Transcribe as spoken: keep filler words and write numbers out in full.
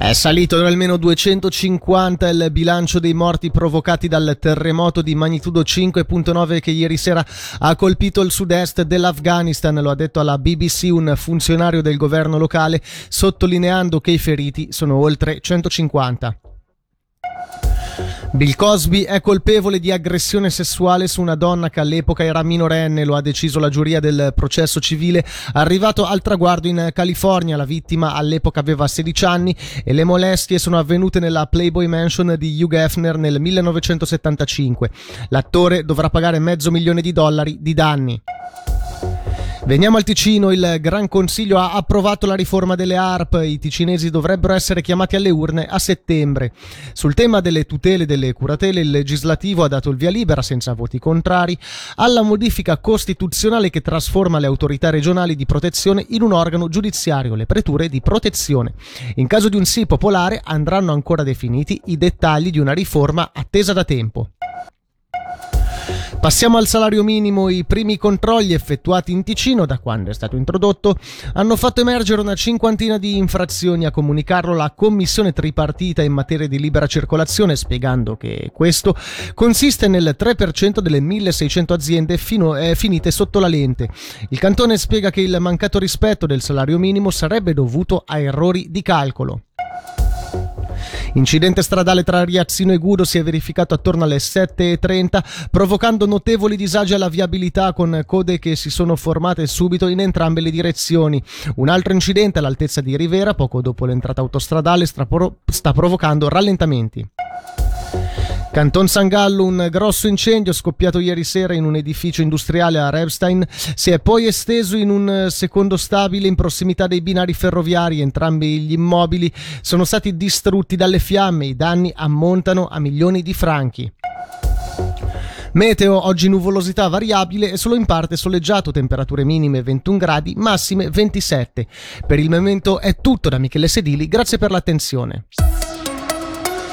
È salito da almeno duecentocinquanta il bilancio dei morti provocati dal terremoto di magnitudo cinque virgola nove che ieri sera ha colpito il sud-est dell'Afghanistan. Lo ha detto alla B B C un funzionario del governo locale, sottolineando che i feriti sono oltre centocinquanta. Bill Cosby è colpevole di aggressione sessuale su una donna che all'epoca era minorenne, lo ha deciso la giuria del processo civile arrivato al traguardo in California. La vittima all'epoca aveva sedici anni e le molestie sono avvenute nella Playboy Mansion di Hugh Hefner nel millenovecentosettantacinque. L'attore dovrà pagare mezzo milione di dollari di danni. Veniamo al Ticino. Il Gran Consiglio ha approvato la riforma delle A R P. I ticinesi dovrebbero essere chiamati alle urne a settembre. Sul tema delle tutele e delle curatele, il legislativo ha dato il via libera, senza voti contrari, alla modifica costituzionale che trasforma le autorità regionali di protezione in un organo giudiziario, le preture di protezione. In caso di un sì popolare andranno ancora definiti i dettagli di una riforma attesa da tempo. Passiamo al salario minimo. I primi controlli effettuati in Ticino da quando è stato introdotto hanno fatto emergere una cinquantina di infrazioni. A comunicarlo la commissione tripartita in materia di libera circolazione, spiegando che questo consiste nel tre per cento delle milleseicento aziende fino, eh, finite sotto la lente. Il cantone spiega che il mancato rispetto del salario minimo sarebbe dovuto a errori di calcolo. Incidente stradale tra Riazzino e Gudo si è verificato attorno alle sette e trenta, provocando notevoli disagi alla viabilità, con code che si sono formate subito in entrambe le direzioni. Un altro incidente all'altezza di Rivera, poco dopo l'entrata autostradale, sta, pro- sta provocando rallentamenti. Canton San Gallo, un grosso incendio scoppiato ieri sera in un edificio industriale a Rebstein si è poi esteso in un secondo stabile in prossimità dei binari ferroviari. Entrambi gli immobili sono stati distrutti dalle fiamme. I danni ammontano a milioni di franchi. Meteo: oggi nuvolosità variabile e solo in parte soleggiato, temperature minime ventuno gradi, massime ventisette. Per il momento è tutto da Michele Sedili, grazie per l'attenzione.